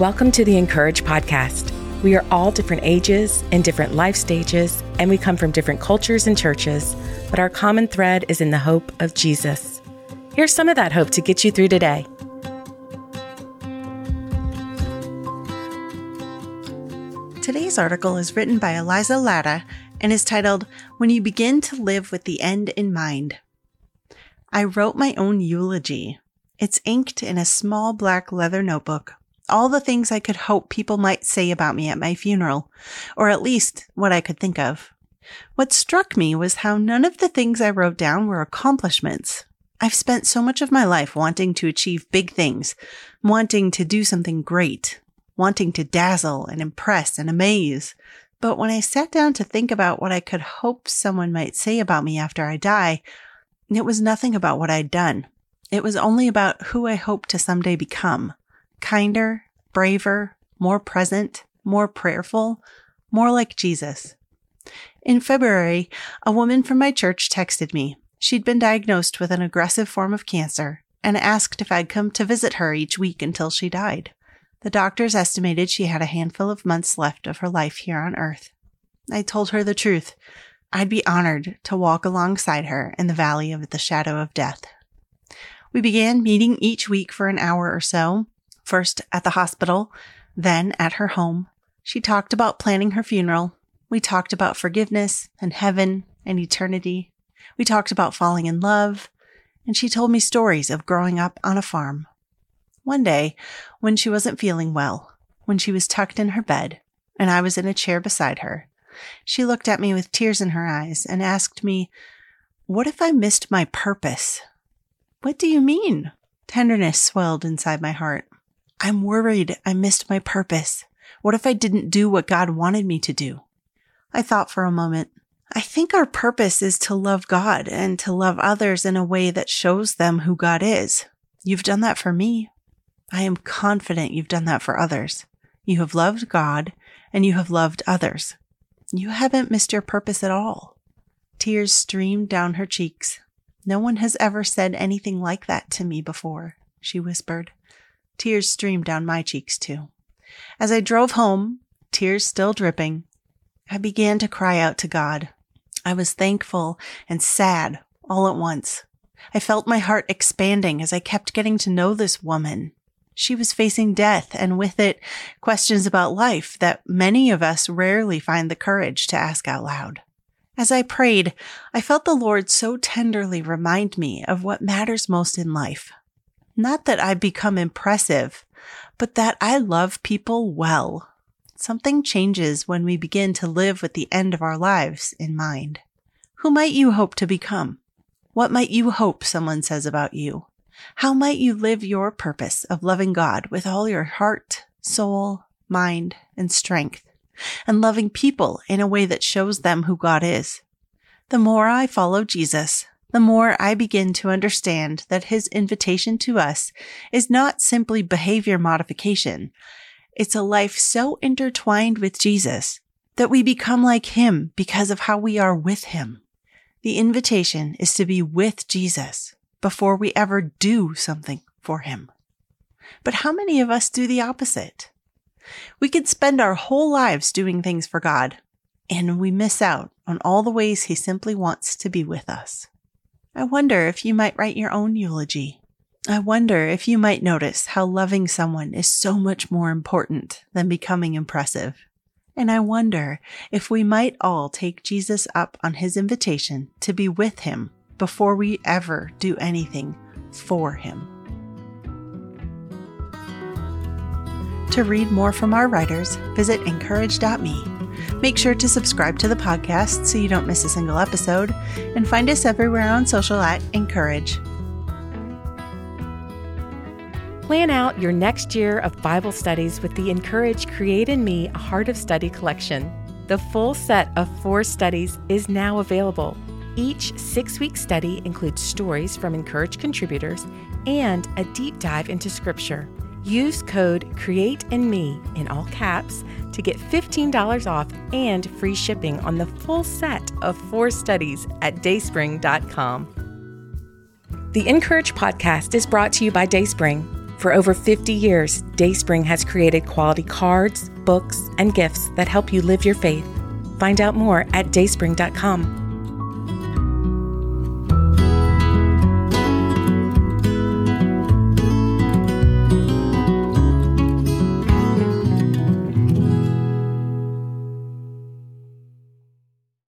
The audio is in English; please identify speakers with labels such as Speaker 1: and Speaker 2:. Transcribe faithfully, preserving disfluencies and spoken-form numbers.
Speaker 1: Welcome to the Encourage podcast. We are all different ages and different life stages, and we come from different cultures and churches, but our common thread is in the hope of Jesus. Here's some of that hope to get you through today.
Speaker 2: Today's article is written by Eliza Latta and is titled, When You Begin to Live with the End in Mind. I wrote my own eulogy. It's inked in a small black leather notebook. All the things I could hope people might say about me at my funeral, or at least what I could think of. What struck me was how none of the things I wrote down were accomplishments. I've spent so much of my life wanting to achieve big things, wanting to do something great, wanting to dazzle and impress and amaze. But when I sat down to think about what I could hope someone might say about me after I die, it was nothing about what I'd done. It was only about who I hoped to someday become. Kinder, braver, more present, more prayerful, more like Jesus. In February, a woman from my church texted me. She'd been diagnosed with an aggressive form of cancer and asked if I'd come to visit her each week until she died. The doctors estimated she had a handful of months left of her life here on earth. I told her the truth. I'd be honored to walk alongside her in the valley of the shadow of death. We began meeting each week for an hour or so. First at the hospital, then at her home. She talked about planning her funeral. We talked about forgiveness and heaven and eternity. We talked about falling in love, and she told me stories of growing up on a farm. One day, when she wasn't feeling well, when she was tucked in her bed, and I was in a chair beside her, she looked at me with tears in her eyes and asked me, "What if I missed my purpose?" "What do you mean?" Tenderness swelled inside my heart. "I'm worried I missed my purpose. What if I didn't do what God wanted me to do?" I thought for a moment. I think our purpose is to love God and to love others in a way that shows them who God is. You've done that for me. I am confident you've done that for others. You have loved God and you have loved others. You haven't missed your purpose at all. Tears streamed down her cheeks. "No one has ever said anything like that to me before," she whispered. Tears streamed down my cheeks too. As I drove home, tears still dripping, I began to cry out to God. I was thankful and sad all at once. I felt my heart expanding as I kept getting to know this woman. She was facing death and with it, questions about life that many of us rarely find the courage to ask out loud. As I prayed, I felt the Lord so tenderly remind me of what matters most in life. Not that I become impressive, but that I love people well. Something changes when we begin to live with the end of our lives in mind. Who might you hope to become? What might you hope someone says about you? How might you live your purpose of loving God with all your heart, soul, mind, and strength, and loving people in a way that shows them who God is? The more I follow Jesus, the more I begin to understand that his invitation to us is not simply behavior modification. It's a life so intertwined with Jesus that we become like him because of how we are with him. The invitation is to be with Jesus before we ever do something for him. But how many of us do the opposite? We could spend our whole lives doing things for God, and we miss out on all the ways he simply wants to be with us. I wonder if you might write your own eulogy. I wonder if you might notice how loving someone is so much more important than becoming impressive. And I wonder if we might all take Jesus up on his invitation to be with him before we ever do anything for him. To read more from our writers, visit encourage dot me. Make sure to subscribe to the podcast so you don't miss a single episode, and find us everywhere on social at Encourage.
Speaker 1: Plan out your next year of Bible studies with the Encourage Create in Me a Heart of Study collection. The full set of four studies is now available. Each six-week study includes stories from Encourage contributors and a deep dive into Scripture. Use code CREATEINME in all caps to get fifteen dollars off and free shipping on the full set of four studies at dayspring dot com. The Encourage podcast is brought to you by Dayspring. For over fifty years, Dayspring has created quality cards, books, and gifts that help you live your faith. Find out more at dayspring dot com.